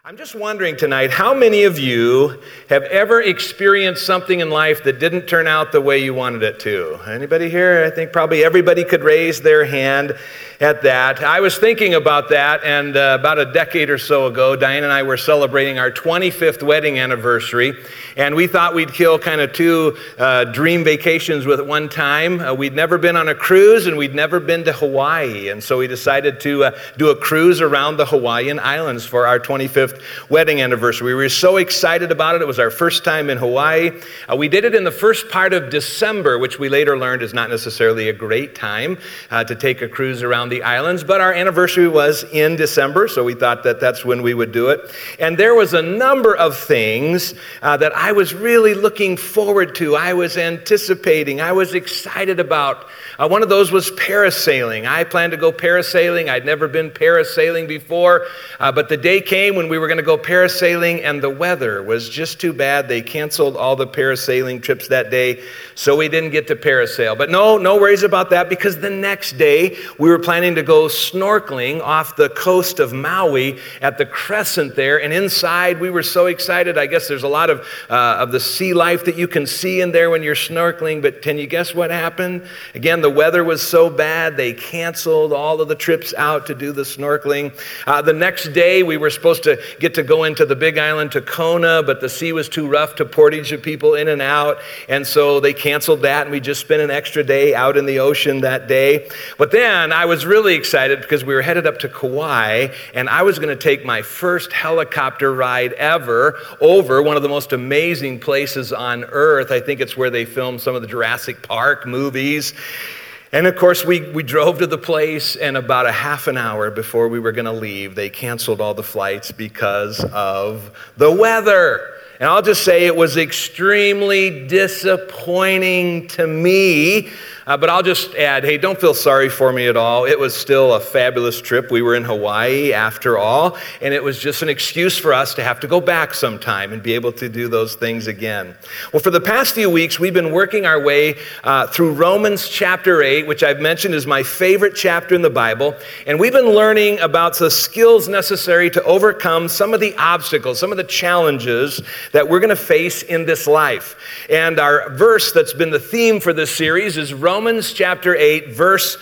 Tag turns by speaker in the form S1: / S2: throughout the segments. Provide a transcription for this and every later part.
S1: I'm just wondering tonight, how many of you have ever experienced something in life that didn't turn out the way you wanted it to? Anybody here? I think probably everybody could raise their hand at that. I was thinking about that, and about a decade or so ago, Diane and I were celebrating our 25th wedding anniversary, and we thought we'd kill kind of two dream vacations with one time. We'd never been on a cruise, and we'd never been to Hawaii, and so we decided to do a cruise around the Hawaiian Islands for our 25th wedding anniversary. We were so excited about it. It was our first time in Hawaii. We did it in the first part of December, which we later learned is not necessarily a great time to take a cruise around the islands, but our anniversary was in December, so we thought that that's when we would do it. And there was a number of things that I was really looking forward to. I was anticipating. I was excited about. One of those was parasailing. I planned to go parasailing. I'd never been parasailing before, but the day came when we were going to go parasailing, and the weather was just too bad. They canceled all the parasailing trips that day, so we didn't get to parasail. But no worries about that, because the next day we were planning to go snorkeling off the coast of Maui at the Crescent there, and inside we were so excited. I guess there's a lot of the sea life that you can see in there when you're snorkeling, but can you guess what happened? Again, the weather was so bad, they canceled all of the trips out to do the snorkeling. The next day we were supposed to get to go into the Big Island to Kona, but the sea was too rough to portage the people in and out, and so they canceled that, and we just spent an extra day out in the ocean that day. But then I was really excited because we were headed up to Kauai, and I was going to take my first helicopter ride ever over one of the most amazing places on earth. I think it's where they filmed some of the Jurassic Park movies. And of course, we drove to the place, and about a half an hour before we were going to leave, they canceled all the flights because of the weather. And I'll just say it was extremely disappointing to me. But I'll just add, hey, don't feel sorry for me at all. It was still a fabulous trip. We were in Hawaii after all, and it was just an excuse for us to have to go back sometime and be able to do those things again. Well, for the past few weeks, we've been working our way through Romans chapter 8, which I've mentioned is my favorite chapter in the Bible. And we've been learning about the skills necessary to overcome some of the obstacles, some of the challenges that we're going to face in this life. And our verse that's been the theme for this series is Romans chapter 8, verse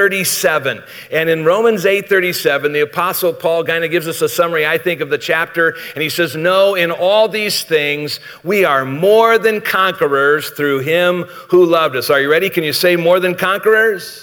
S1: 37. And in Romans 8:37, the Apostle Paul kind of gives us a summary, I think, of the chapter. And he says, no, in all these things, we are more than conquerors through him who loved us. Are you ready? Can you say more than conquerors?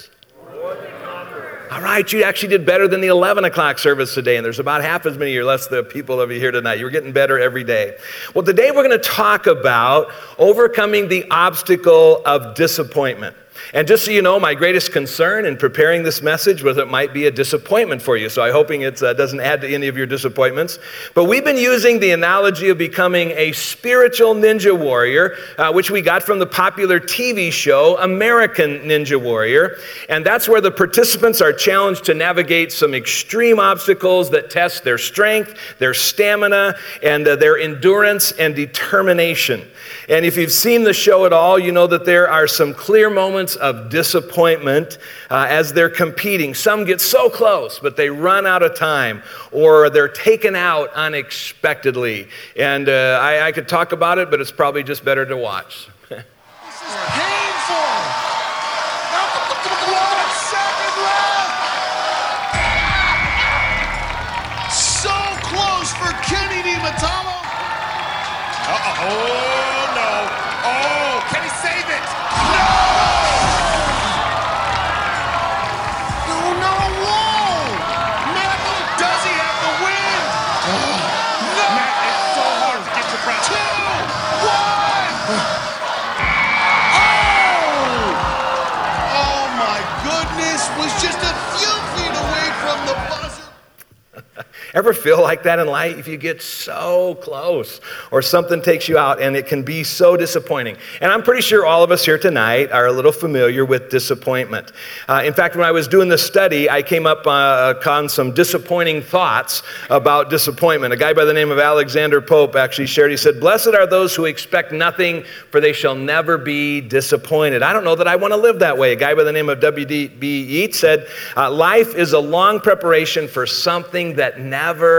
S1: All right, you actually did better than the 11 o'clock service today, and there's about half as many or less the people over here tonight. You're getting better every day. Well, today we're going to talk about overcoming the obstacle of disappointment. And just so you know, my greatest concern in preparing this message was it might be a disappointment for you. So I'm hoping it doesn't add to any of your disappointments. But we've been using the analogy of becoming a spiritual ninja warrior, which we got from the popular TV show American Ninja Warrior. And that's where the participants are challenged to navigate some extreme obstacles that test their strength, their stamina, and their endurance and determination. And if you've seen the show at all, you know that there are some clear moments of disappointment as they're competing. Some get so close, but they run out of time, or they're taken out unexpectedly. And I could talk about it, but it's probably just better to watch.
S2: This is painful. 1 second left. So close for Kenny Matamo. Oh, no. Oh, can he save it? No! Does he have the win? No! Matt, it's so hard to get your breath. 2, 1. Oh my goodness, was just a few feet away from the buzzer.
S1: Ever feel like that in life? You get so close, or something takes you out, and it can be so disappointing. And I'm pretty sure all of us here tonight are a little familiar with disappointment. In fact, when I was doing this study, I came up on some disappointing thoughts about disappointment. A guy by the name of Alexander Pope actually shared, he said, "Blessed are those who expect nothing, for they shall never be disappointed." I don't know that I want to live that way. A guy by the name of W.D.B. Yeats said, "Life is a long preparation for something that never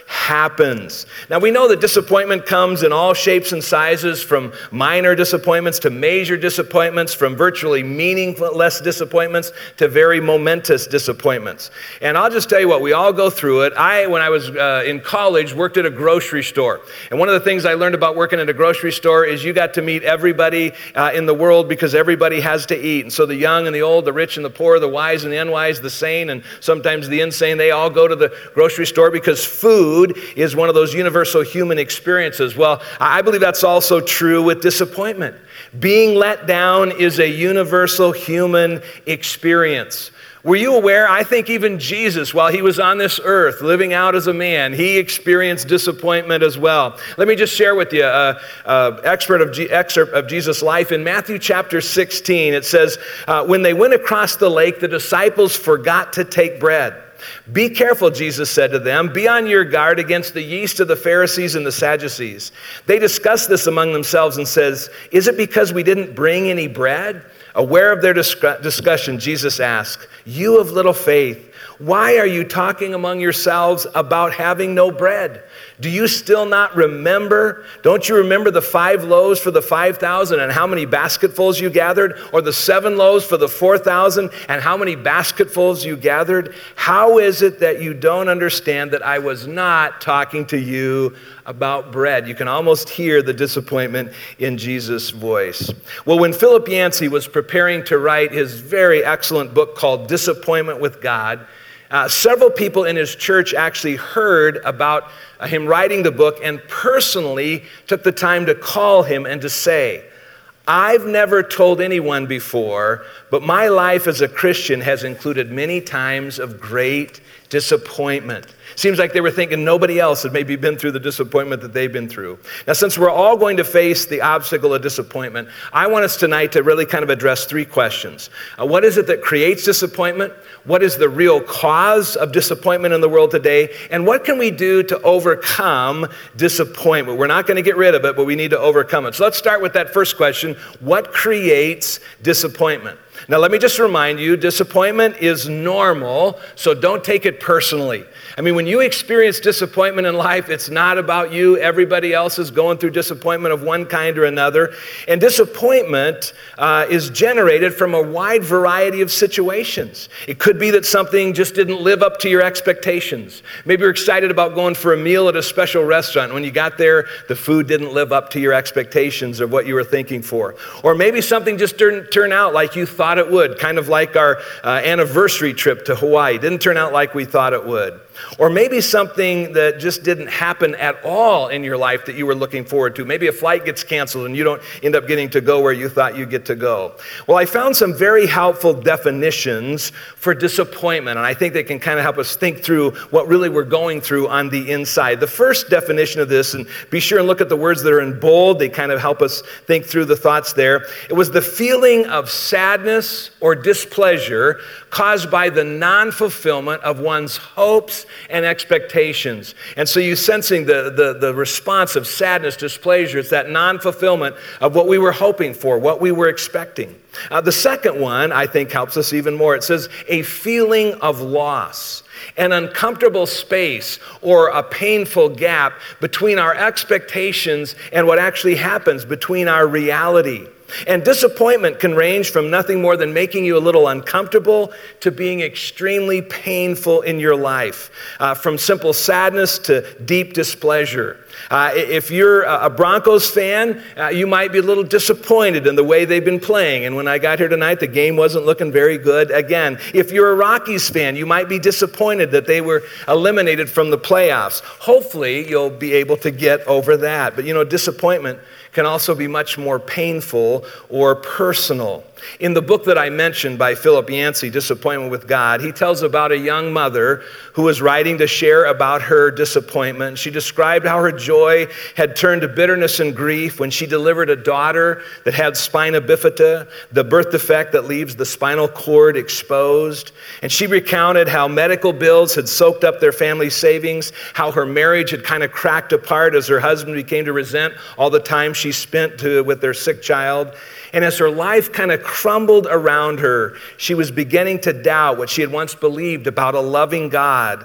S1: happens. Now we know that disappointment comes in all shapes and sizes, from minor disappointments to major disappointments, from virtually meaningless disappointments to very momentous disappointments. And I'll just tell you what, we all go through it. When I was in college, worked at a grocery store. And one of the things I learned about working at a grocery store is you got to meet everybody in the world, because everybody has to eat. And so the young and the old, the rich and the poor, the wise and the unwise, the sane and sometimes the insane, they all go to the grocery store because food is one of those universal human experiences. Well, I believe that's also true with disappointment. Being let down is a universal human experience. Were you aware? I think even Jesus, while he was on this earth, living out as a man, he experienced disappointment as well. Let me just share with you an excerpt of Jesus' life. In Matthew chapter 16, it says, when they went across the lake, the disciples forgot to take bread. Be careful, Jesus said to them. Be on your guard against the yeast of the Pharisees and the Sadducees. They discussed this among themselves and says, is it because we didn't bring any bread? Aware of their discussion, Jesus asked, you of little faith, why are you talking among yourselves about having no bread? Do you still not remember? Don't you remember the 5 loaves for the 5,000 and how many basketfuls you gathered? Or the 7 loaves for the 4,000 and how many basketfuls you gathered? How is it that you don't understand that I was not talking to you about bread? You can almost hear the disappointment in Jesus' voice. Well, when Philip Yancey was preparing to write his very excellent book called Disappointment with God, several people in his church actually heard about him writing the book and personally took the time to call him and to say, I've never told anyone before, but my life as a Christian has included many times of great disappointment. Seems like they were thinking nobody else had maybe been through the disappointment that they've been through. Now, since we're all going to face the obstacle of disappointment, I want us tonight to really kind of address 3 questions. What is it that creates disappointment? What is the real cause of disappointment in the world today? And what can we do to overcome disappointment? We're not going to get rid of it, but we need to overcome it. So let's start with that first question. What creates disappointment? Now, let me just remind you, disappointment is normal, so don't take it personally. I mean, when you experience disappointment in life, it's not about you. Everybody else is going through disappointment of one kind or another. And disappointment is generated from a wide variety of situations. It could be that something just didn't live up to your expectations. Maybe you're excited about going for a meal at a special restaurant. When you got there, the food didn't live up to your expectations of what you were thinking for. Or maybe something just didn't turn out like you thought it would, kind of like our anniversary trip to Hawaii. Didn't turn out like we thought it would. Or maybe something that just didn't happen at all in your life that you were looking forward to. Maybe a flight gets canceled and you don't end up getting to go where you thought you'd get to go. Well, I found some very helpful definitions for disappointment, and I think they can kind of help us think through what really we're going through on the inside. The first definition of this, and be sure and look at the words that are in bold, they kind of help us think through the thoughts there. It was the feeling of sadness or displeasure caused by the non-fulfillment of one's hopes and expectations. And so you sensing the response of sadness, displeasure, it's that non-fulfillment of what we were hoping for, what we were expecting. The second one, I think, helps us even more. It says a feeling of loss, an uncomfortable space or a painful gap between our expectations and what actually happens, between our reality. And disappointment can range from nothing more than making you a little uncomfortable to being extremely painful in your life, from simple sadness to deep displeasure. If you're a Broncos fan, you might be a little disappointed in the way they've been playing. And when I got here tonight, the game wasn't looking very good again. If you're a Rockies fan, you might be disappointed that they were eliminated from the playoffs. Hopefully, you'll be able to get over that. But you know, disappointment can also be much more painful or personal. In the book that I mentioned by Philip Yancey, Disappointment with God, he tells about a young mother who was writing to share about her disappointment. She described how her joy had turned to bitterness and grief when she delivered a daughter that had spina bifida, the birth defect that leaves the spinal cord exposed. And she recounted how medical bills had soaked up their family savings, how her marriage had kind of cracked apart as her husband became to resent all the time she spent with their sick child. And as her life kind of crumbled around her, she was beginning to doubt what she had once believed about a loving God.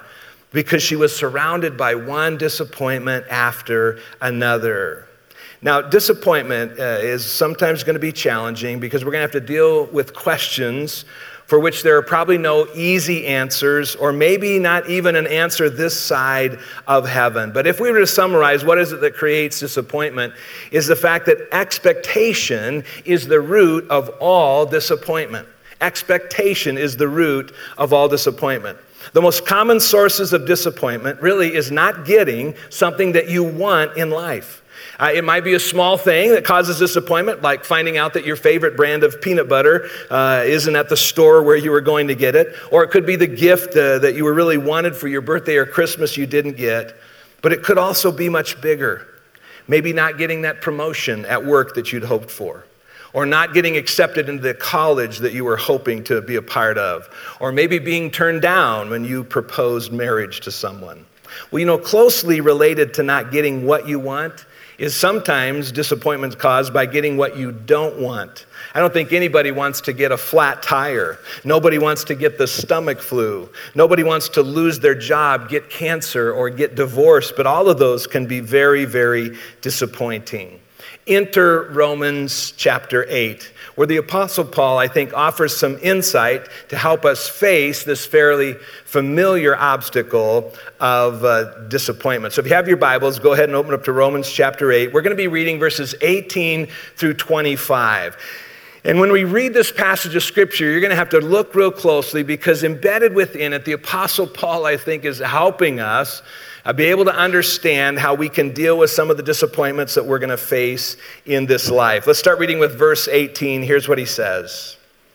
S1: because she was surrounded by one disappointment after another. Now, disappointment is sometimes going to be challenging because we're going to have to deal with questions for which there are probably no easy answers, or maybe not even an answer this side of heaven. But if we were to summarize what is it that creates disappointment, is the fact that expectation is the root of all disappointment. Expectation is the root of all disappointment. The most common sources of disappointment really is not getting something that you want in life. It might be a small thing that causes disappointment, like finding out that your favorite brand of peanut butter isn't at the store where you were going to get it. Or it could be the gift that you were really wanted for your birthday or Christmas you didn't get. But it could also be much bigger. Maybe not getting that promotion at work that you'd hoped for. Or not getting accepted into the college that you were hoping to be a part of. Or maybe being turned down when you proposed marriage to someone. Well, closely related to not getting what you want is sometimes disappointment caused by getting what you don't want. I don't think anybody wants to get a flat tire. Nobody wants to get the stomach flu. Nobody wants to lose their job, get cancer, or get divorced, but all of those can be very, very disappointing. Enter Romans chapter 8, where the Apostle Paul, I think, offers some insight to help us face this fairly familiar obstacle of disappointment. So if you have your Bibles, go ahead and open up to Romans chapter 8. We're going to be reading verses 18 through 25. And when we read this passage of Scripture, you're going to have to look real closely because embedded within it, the Apostle Paul, I think, is helping us be able to understand how we can deal with some of the disappointments that we're going to face in this life. Let's start reading with verse 18. Here's what he says.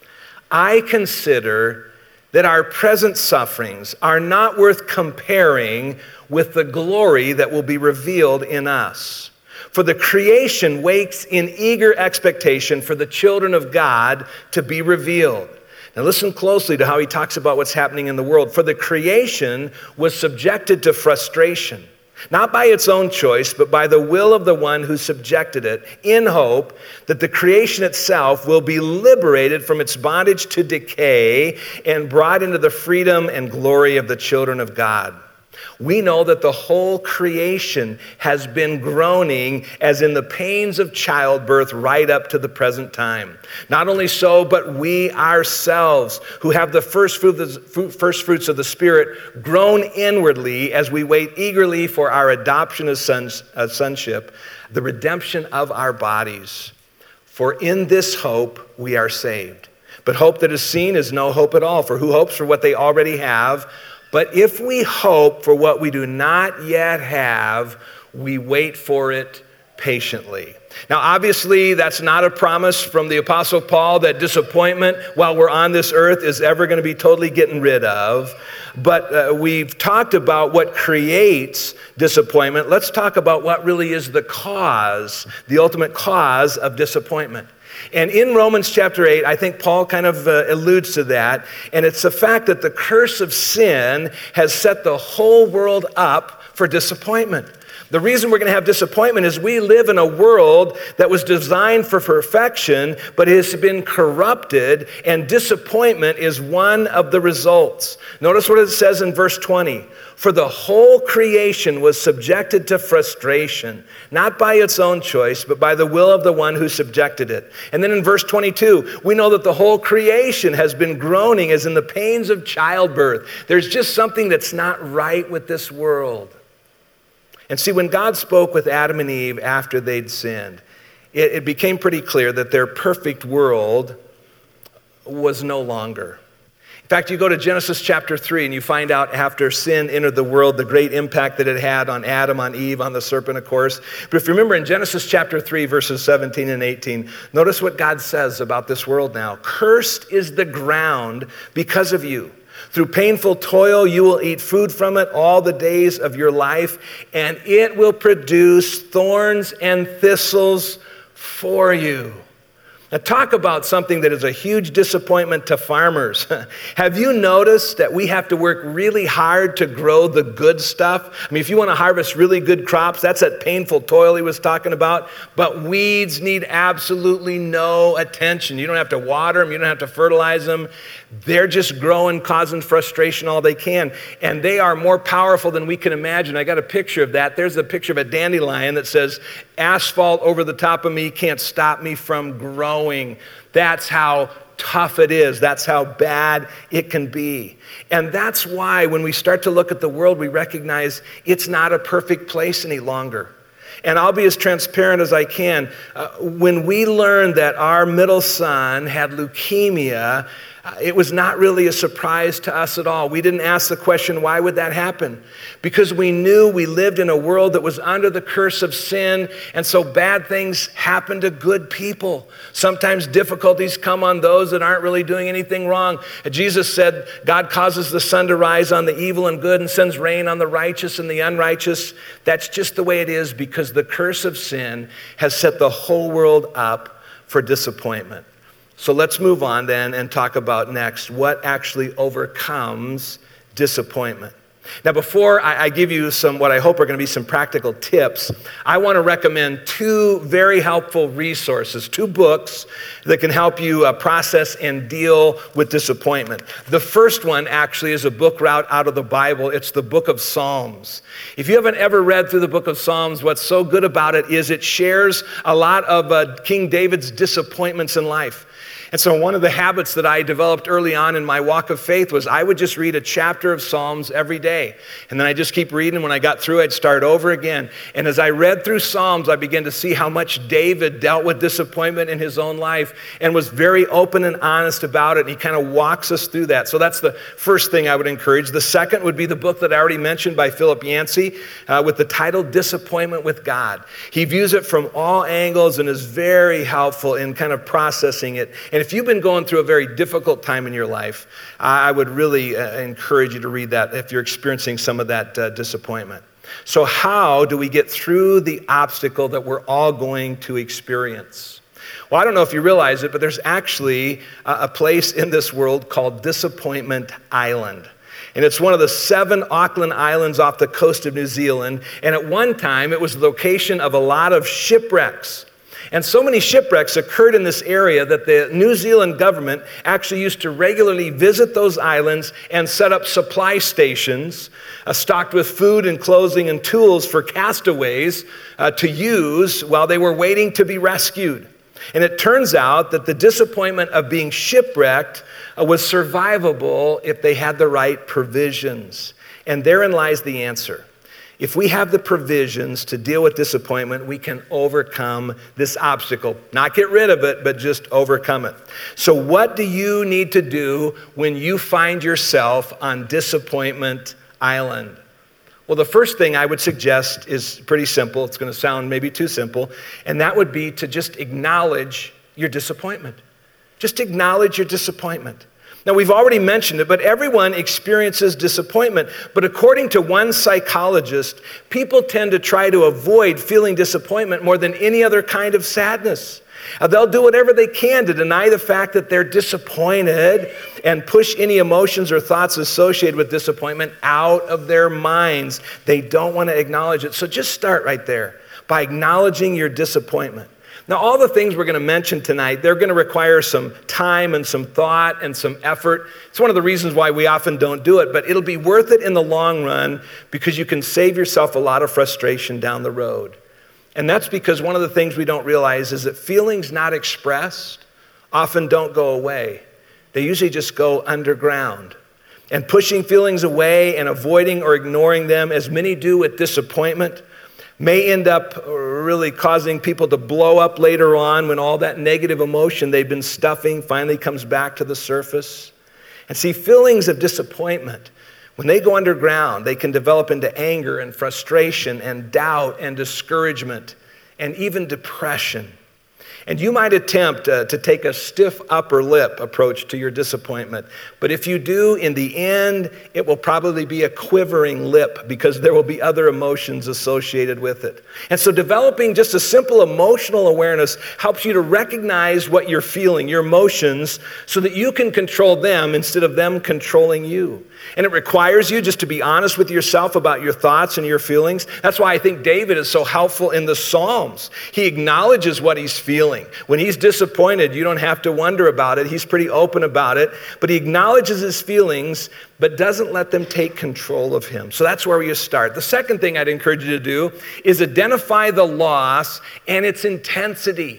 S1: I consider that our present sufferings are not worth comparing with the glory that will be revealed in us. For the creation waits in eager expectation for the children of God to be revealed. Now listen closely to how he talks about what's happening in the world. For the creation was subjected to frustration, not by its own choice, but by the will of the one who subjected it, in hope that the creation itself will be liberated from its bondage to decay and brought into the freedom and glory of the children of God. We know that the whole creation has been groaning as in the pains of childbirth right up to the present time. Not only so, but we ourselves, who have the first fruits of the Spirit, groan inwardly as we wait eagerly for our adoption as sonship, the redemption of our bodies. For in this hope we are saved. But hope that is seen is no hope at all, for who hopes for what they already have? But if we hope for what we do not yet have, we wait for it patiently. Now, obviously, that's not a promise from the Apostle Paul that disappointment while we're on this earth is ever going to be totally getting rid of. But we've talked about what creates disappointment. Let's talk about what really is the cause, the ultimate cause of disappointment. And in Romans chapter 8, I think Paul kind of alludes to that. And it's the fact that the curse of sin has set the whole world up for disappointment. The reason we're going to have disappointment is we live in a world that was designed for perfection, but has been corrupted, and disappointment is one of the results. Notice what it says in verse 20. For the whole creation was subjected to frustration, not by its own choice, but by the will of the one who subjected it. And then in verse 22, we know that the whole creation has been groaning as in the pains of childbirth. There's just something that's not right with this world. And see, when God spoke with Adam and Eve after they'd sinned, it became pretty clear that their perfect world was no longer. In fact, you go to Genesis chapter 3 and you find out after sin entered the world, the great impact that it had on Adam, on Eve, on the serpent, of course. But if you remember in Genesis chapter 3, verses 17 and 18, notice what God says about this world now. Cursed is the ground because of you. Through painful toil, you will eat food from it all the days of your life, and it will produce thorns and thistles for you. Now, talk about something that is a huge disappointment to farmers. Have you noticed that we have to work really hard to grow the good stuff? I mean, if you want to harvest really good crops, that's that painful toil he was talking about. But weeds need absolutely no attention. You don't have to water them. You don't have to fertilize them. They're just growing, causing frustration all they can. And they are more powerful than we can imagine. I got a picture of that. There's a picture of a dandelion that says, "Asphalt over the top of me can't stop me from growing." That's how tough it is. That's how bad it can be. And that's why when we start to look at the world, we recognize it's not a perfect place any longer. And I'll be as transparent as I can. When we learned that our middle son had leukemia, it was not really a surprise to us at all. We didn't ask the question, why would that happen? Because we knew we lived in a world that was under the curse of sin, and so bad things happen to good people. Sometimes difficulties come on those that aren't really doing anything wrong. Jesus said, God causes the sun to rise on the evil and good and sends rain on the righteous and the unrighteous. That's just the way it is, because the curse of sin has set the whole world up for disappointment. So let's move on then and talk about next what actually overcomes disappointment. Now, before I give you some, what I hope are going to be some practical tips, I want to recommend two very helpful resources, two books that can help you process and deal with disappointment. The first one actually is a book out of the Bible. It's the book of Psalms. If you haven't ever read through the book of Psalms, what's so good about it is it shares a lot of King David's disappointments in life. And so one of the habits that I developed early on in my walk of faith was I would just read a chapter of Psalms every day. And then I just keep reading. When I got through, I'd start over again. And as I read through Psalms, I began to see how much David dealt with disappointment in his own life and was very open and honest about it. And he kind of walks us through that. So that's the first thing I would encourage. The second would be the book that I already mentioned by Philip Yancey with the title Disappointment with God. He views it from all angles and is very helpful in kind of processing it. And if you've been going through a very difficult time in your life, I would really encourage you to read that if you're experiencing some of that disappointment. So how do we get through the obstacle that we're all going to experience? Well, I don't know if you realize it, but there's actually a place in this world called Disappointment Island. And it's one of the 7 Auckland Islands off the coast of New Zealand. And at one time, it was the location of a lot of shipwrecks. And so many shipwrecks occurred in this area that the New Zealand government actually used to regularly visit those islands and set up supply stations stocked with food and clothing and tools for castaways to use while they were waiting to be rescued. And it turns out that the disappointment of being shipwrecked was survivable if they had the right provisions. And therein lies the answer. If we have the provisions to deal with disappointment, we can overcome this obstacle. Not get rid of it, but just overcome it. So what do you need to do when you find yourself on Disappointment Island? Well, the first thing I would suggest is pretty simple. It's going to sound maybe too simple. And that would be to just acknowledge your disappointment. Just acknowledge your disappointment. Now, we've already mentioned it, but everyone experiences disappointment. But according to one psychologist, people tend to try to avoid feeling disappointment more than any other kind of sadness. They'll do whatever they can to deny the fact that they're disappointed and push any emotions or thoughts associated with disappointment out of their minds. They don't want to acknowledge it. So just start right there by acknowledging your disappointment. Now, all the things we're going to mention tonight, they're going to require some time and some thought and some effort. It's one of the reasons why we often don't do it, but it'll be worth it in the long run because you can save yourself a lot of frustration down the road. And that's because one of the things we don't realize is that feelings not expressed often don't go away. They usually just go underground. And pushing feelings away and avoiding or ignoring them, as many do with disappointment, may end up really causing people to blow up later on when all that negative emotion they've been stuffing finally comes back to the surface. And see, feelings of disappointment, when they go underground, they can develop into anger and frustration and doubt and discouragement and even depression. And you might attempt to take a stiff upper lip approach to your disappointment. But if you do, in the end, it will probably be a quivering lip because there will be other emotions associated with it. And so developing just a simple emotional awareness helps you to recognize what you're feeling, your emotions, so that you can control them instead of them controlling you. And it requires you just to be honest with yourself about your thoughts and your feelings. That's why I think David is so helpful in the Psalms. He acknowledges what he's feeling. When he's disappointed, you don't have to wonder about it. He's pretty open about it. But he acknowledges his feelings, but doesn't let them take control of him. So that's where you start. The second thing I'd encourage you to do is identify the loss and its intensity.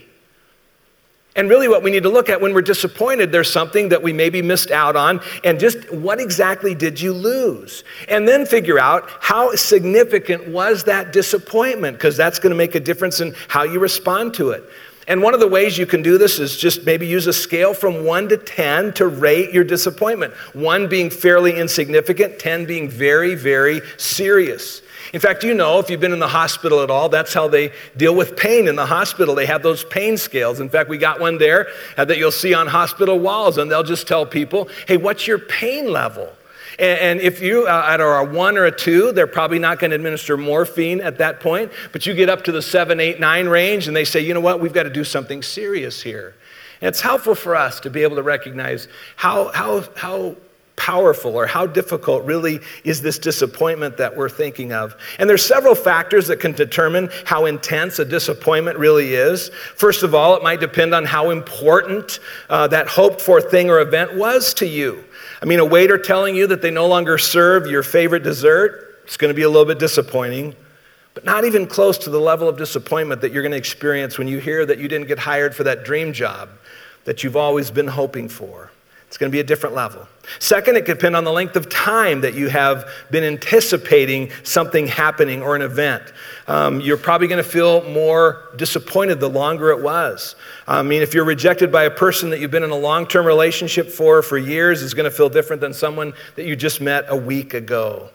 S1: And really what we need to look at when we're disappointed, there's something that we maybe missed out on, and just what exactly did you lose? And then figure out how significant was that disappointment, because that's going to make a difference in how you respond to it. And one of the ways you can do this is just maybe use a scale from 1 to 10 to rate your disappointment. 1 being fairly insignificant, 10 being very, very serious. In fact, you know, if you've been in the hospital at all, that's how they deal with pain in the hospital. They have those pain scales. In fact, we got one there that you'll see on hospital walls, and they'll just tell people, hey, what's your pain level? And if you are a 1 or a 2, they're probably not going to administer morphine at that point, but you get up to the 7, 8, 9 range, and they say, you know what, we've got to do something serious here. And it's helpful for us to be able to recognize how powerful or how difficult really is this disappointment that we're thinking of. And there's several factors that can determine how intense a disappointment really is. First of all, it might depend on how important that hoped for thing or event was to you. I mean, a waiter telling you that they no longer serve your favorite dessert, it's going to be a little bit disappointing, but not even close to the level of disappointment that you're going to experience when you hear that you didn't get hired for that dream job that you've always been hoping for. It's going to be a different level. Second, it could depend on the length of time that you have been anticipating something happening or an event. You're probably going to feel more disappointed the longer it was. I mean, if you're rejected by a person that you've been in a long-term relationship for years, it's going to feel different than someone that you just met a week ago.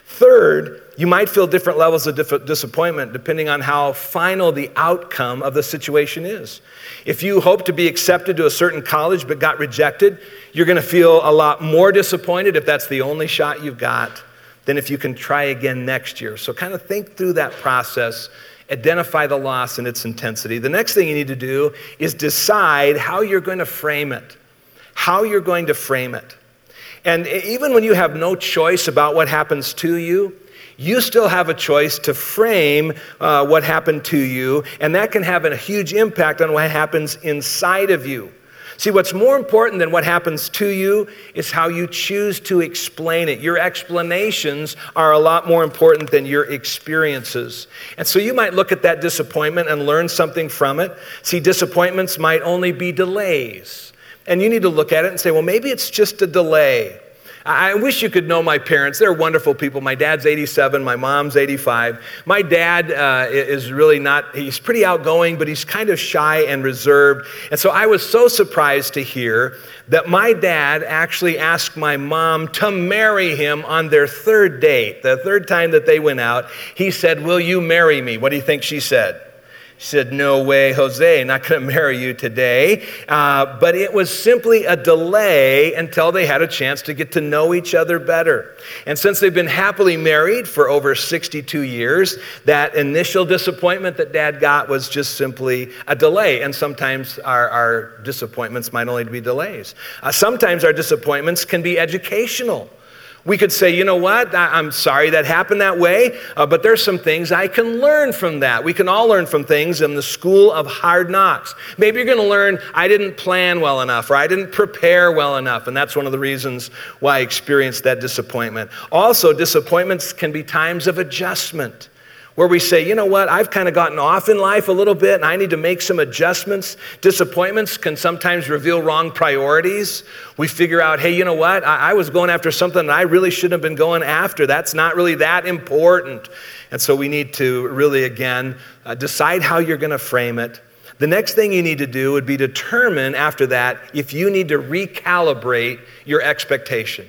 S1: Third, you might feel different levels of disappointment depending on how final the outcome of the situation is. If you hope to be accepted to a certain college but got rejected, you're going to feel a lot more disappointed if that's the only shot you've got than if you can try again next year. So kind of think through that process, identify the loss and its intensity. The next thing you need to do is decide how you're going to frame it. How you're going to frame it. And even when you have no choice about what happens to you, you still have a choice to frame what happened to you, and that can have a huge impact on what happens inside of you. See, what's more important than what happens to you is how you choose to explain it. Your explanations are a lot more important than your experiences. And so you might look at that disappointment and learn something from it. See, disappointments might only be delays. And you need to look at it and say, well, maybe it's just a delay. I wish you could know my parents. They're wonderful people. My dad's 87, my mom's 85. My dad is really not, he's pretty outgoing, but he's kind of shy and reserved. And so I was so surprised to hear that my dad actually asked my mom to marry him on their third date. The third time that they went out, he said, will you marry me? What do you think she said? She said, no way, Jose, not going to marry you today. But it was simply a delay until they had a chance to get to know each other better. And since they've been happily married for over 62 years, that initial disappointment that Dad got was just simply a delay. And sometimes our disappointments might only be delays. Sometimes our disappointments can be educational. We could say, you know what, I'm sorry that happened that way, but there's some things I can learn from that. We can all learn from things in the school of hard knocks. Maybe you're going to learn, I didn't plan well enough, or I didn't prepare well enough, and that's one of the reasons why I experienced that disappointment. Also, disappointments can be times of adjustment, where we say, you know what, I've kind of gotten off in life a little bit and I need to make some adjustments. Disappointments can sometimes reveal wrong priorities. We figure out, hey, you know what, I was going after something that I really shouldn't have been going after. That's not really that important. And so we need to really, again, decide how you're going to frame it. The next thing you need to do would be determine after that if you need to recalibrate your expectation.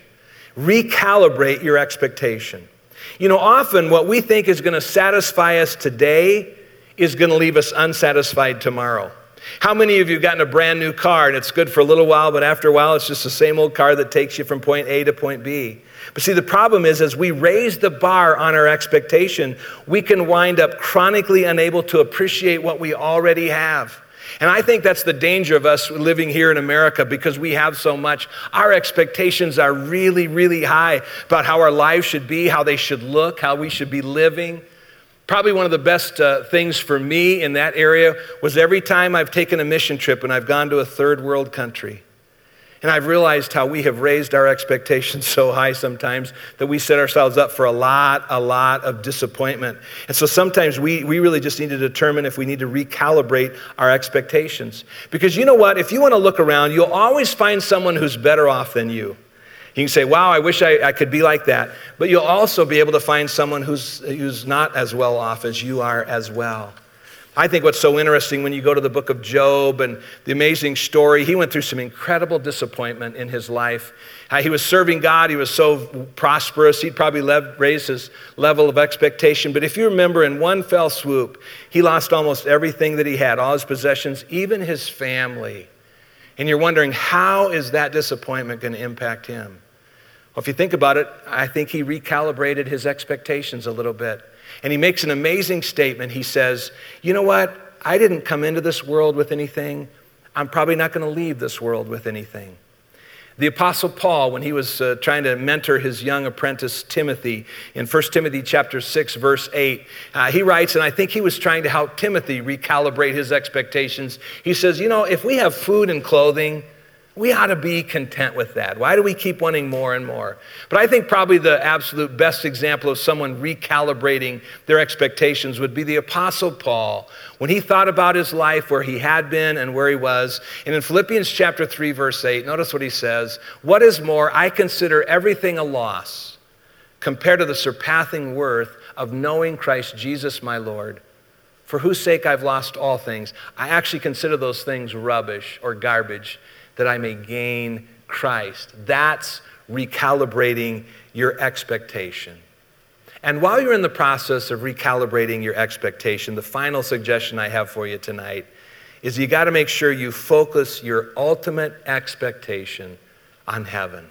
S1: Recalibrate your expectation. You know, often what we think is going to satisfy us today is going to leave us unsatisfied tomorrow. How many of you have gotten a brand new car and it's good for a little while, but after a while it's just the same old car that takes you from point A to point B? But see, the problem is as we raise the bar on our expectation, we can wind up chronically unable to appreciate what we already have. And I think that's the danger of us living here in America because we have so much. Our expectations are really, really high about how our lives should be, how they should look, how we should be living. Probably one of the best things for me in that area was every time I've taken a mission trip and I've gone to a third world country. And I've realized how we have raised our expectations so high sometimes that we set ourselves up for a lot of disappointment. And so sometimes we really just need to determine if we need to recalibrate our expectations. Because you know what? If you want to look around, you'll always find someone who's better off than you. You can say, wow, I wish I could be like that. But you'll also be able to find someone who's not as well off as you are as well. I think what's so interesting when you go to the book of Job and the amazing story, he went through some incredible disappointment in his life. He was serving God. He was so prosperous. He'd probably raised his level of expectation. But if you remember, in one fell swoop, he lost almost everything that he had, all his possessions, even his family. And you're wondering, how is that disappointment going to impact him? Well, if you think about it, I think he recalibrated his expectations a little bit. And he makes an amazing statement. He says, you know what? I didn't come into this world with anything. I'm probably not going to leave this world with anything. The Apostle Paul, when he was trying to mentor his young apprentice Timothy, in 1 Timothy chapter 6, verse 8, he writes, and I think he was trying to help Timothy recalibrate his expectations. He says, you know, if we have food and clothing, we ought to be content with that. Why do we keep wanting more and more? But I think probably the absolute best example of someone recalibrating their expectations would be the Apostle Paul, when he thought about his life, where he had been and where he was. And in Philippians chapter 3, verse 8, notice what he says, what is more, I consider everything a loss compared to the surpassing worth of knowing Christ Jesus my Lord, for whose sake I've lost all things. I actually consider those things rubbish or garbage, that I may gain Christ. That's recalibrating your expectation. And while you're in the process of recalibrating your expectation, the final suggestion I have for you tonight is you got to make sure you focus your ultimate expectation on heaven.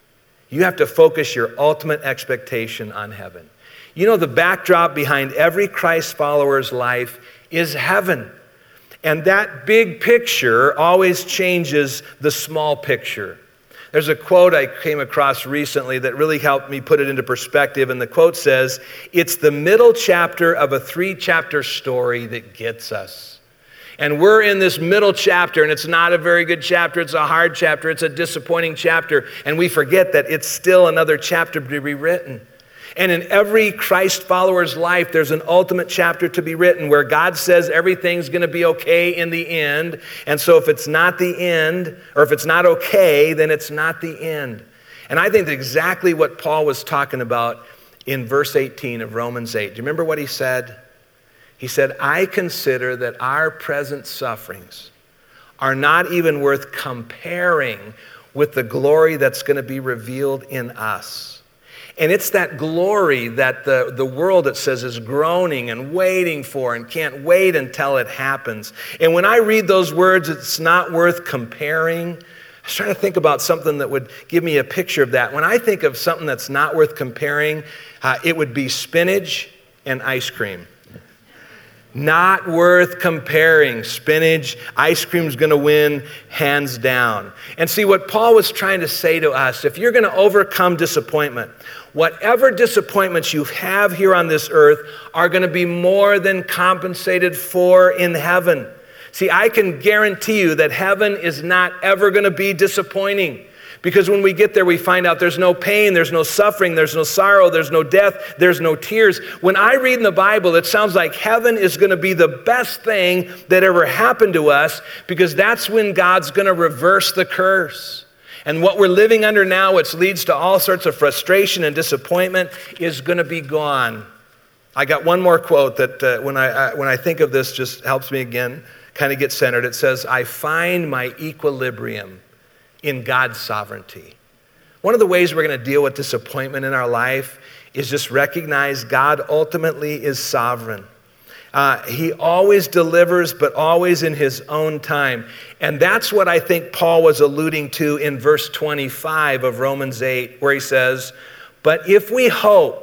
S1: You have to focus your ultimate expectation on heaven. You know, the backdrop behind every Christ follower's life is heaven. And that big picture always changes the small picture. There's a quote I came across recently that really helped me put it into perspective. And the quote says, it's the middle chapter of a 3-chapter story that gets us. And we're in this middle chapter, and it's not a very good chapter. It's a hard chapter. It's a disappointing chapter. And we forget that it's still another chapter to be written. And in every Christ follower's life, there's an ultimate chapter to be written where God says everything's going to be okay in the end. And so if it's not the end, or if it's not okay, then it's not the end. And I think that's exactly what Paul was talking about in verse 18 of Romans 8. Do you remember what he said? He said, I consider that our present sufferings are not even worth comparing with the glory that's going to be revealed in us. And it's that glory that the world, it says, is groaning and waiting for and can't wait until it happens. And when I read those words, it's not worth comparing. I was trying to think about something that would give me a picture of that. When I think of something that's not worth comparing, it would be spinach and ice cream. Not worth comparing. Spinach, ice cream's going to win hands down. And see, what Paul was trying to say to us, if you're going to overcome disappointment, whatever disappointments you have here on this earth are going to be more than compensated for in heaven. See, I can guarantee you that heaven is not ever going to be disappointing. Because when we get there, we find out there's no pain, there's no suffering, there's no sorrow, there's no death, there's no tears. When I read in the Bible, it sounds like heaven is going to be the best thing that ever happened to us, because that's when God's going to reverse the curse. And what we're living under now, which leads to all sorts of frustration and disappointment, is going to be gone. I got one more quote that when I think of this just helps me again kind of get centered. It says, I find my equilibrium in God's sovereignty. One of the ways we're going to deal with disappointment in our life is just recognize God ultimately is sovereign. He always delivers, but always in his own time. And that's what I think Paul was alluding to in verse 25 of Romans 8, where he says, but if we hope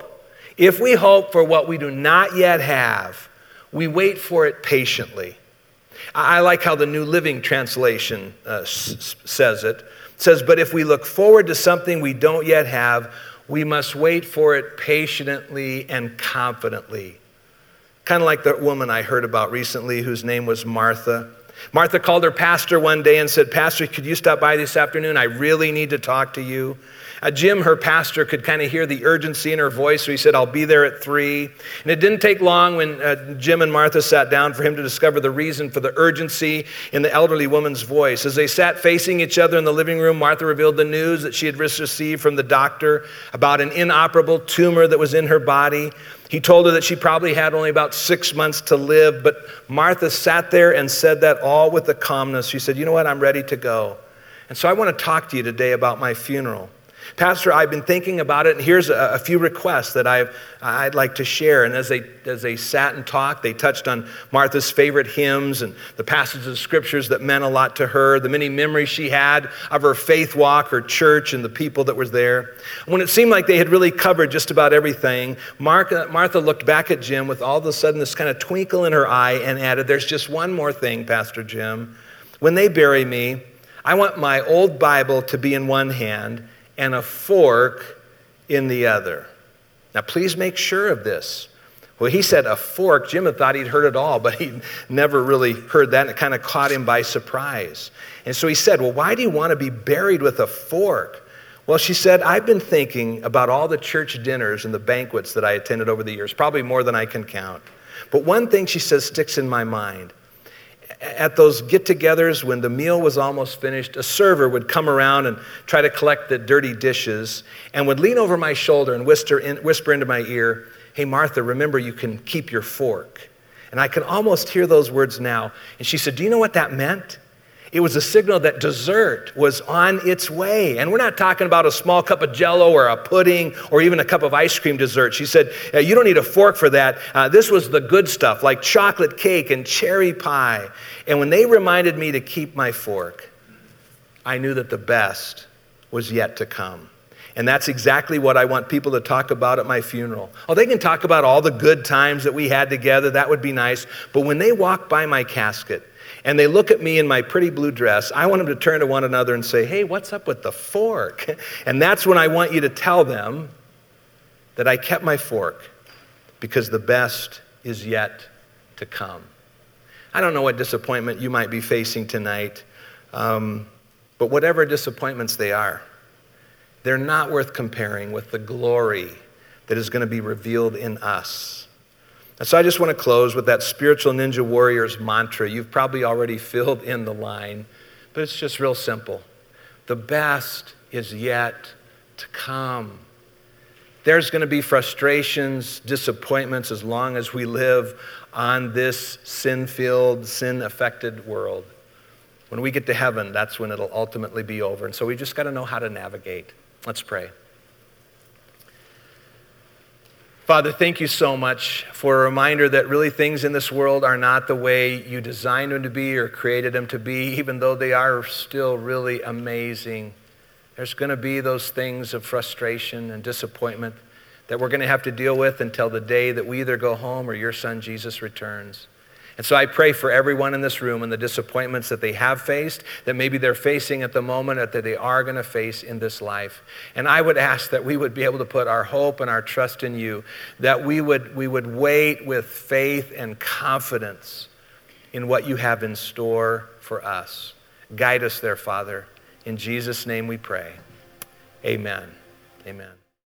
S1: for what we do not yet have, we wait for it patiently. I like how the New Living Translation says it. It says, but if we look forward to something we don't yet have, we must wait for it patiently and confidently. Kind of like the woman I heard about recently whose name was Martha. Martha called her pastor one day and said, Pastor, could you stop by this afternoon? I really need to talk to you. Jim, her pastor, could kind of hear the urgency in her voice, so he said, I'll be there at 3. And it didn't take long when Jim and Martha sat down for him to discover the reason for the urgency in the elderly woman's voice. As they sat facing each other in the living room, Martha revealed the news that she had received from the doctor about an inoperable tumor that was in her body. He told her that she probably had only about 6 months to live, but Martha sat there and said that all with the calmness. She said, you know what, I'm ready to go. And so I want to talk to you today about my funeral. Pastor, I've been thinking about it, and here's a few requests that I'd like to share. And as they sat and talked, they touched on Martha's favorite hymns and the passages of scriptures that meant a lot to her, the many memories she had of her faith walk, her church, and the people that were there. When it seemed like they had really covered just about everything, Martha looked back at Jim with all of a sudden this kind of twinkle in her eye and added, there's just one more thing, Pastor Jim. When they bury me, I want my old Bible to be in one hand and a fork in the other. Now, please make sure of this. Well, he said a fork. Jim had thought he'd heard it all, but he never really heard that, and it kind of caught him by surprise. And so he said, well, why do you want to be buried with a fork? Well, she said, I've been thinking about all the church dinners and the banquets that I attended over the years, probably more than I can count. But one thing, she says, sticks in my mind. At those get-togethers, when the meal was almost finished, a server would come around and try to collect the dirty dishes and would lean over my shoulder and whisper into my ear, hey, Martha, remember you can keep your fork. And I can almost hear those words now. And she said, do you know what that meant? It was a signal that dessert was on its way. And we're not talking about a small cup of Jell-O or a pudding or even a cup of ice cream dessert. She said, you don't need a fork for that. This was the good stuff, like chocolate cake and cherry pie. And when they reminded me to keep my fork, I knew that the best was yet to come. And that's exactly what I want people to talk about at my funeral. Oh, they can talk about all the good times that we had together. That would be nice. But when they walk by my casket, and they look at me in my pretty blue dress, I want them to turn to one another and say, hey, what's up with the fork? And that's when I want you to tell them that I kept my fork because the best is yet to come. I don't know what disappointment you might be facing tonight, but whatever disappointments they are, they're not worth comparing with the glory that is going to be revealed in us. And so I just want to close with that spiritual ninja warrior's mantra. You've probably already filled in the line, but it's just real simple. The best is yet to come. There's going to be frustrations, disappointments as long as we live on this sin-filled, sin-affected world. When we get to heaven, that's when it'll ultimately be over. And so we just got to know how to navigate. Let's pray. Father, thank you so much for a reminder that really things in this world are not the way you designed them to be or created them to be, even though they are still really amazing. There's going to be those things of frustration and disappointment that we're going to have to deal with until the day that we either go home or your son Jesus returns. And so I pray for everyone in this room and the disappointments that they have faced, that maybe they're facing at the moment, or that they are going to face in this life. And I would ask that we would be able to put our hope and our trust in you, that we would wait with faith and confidence in what you have in store for us. Guide us there, Father. In Jesus' name we pray. Amen. Amen.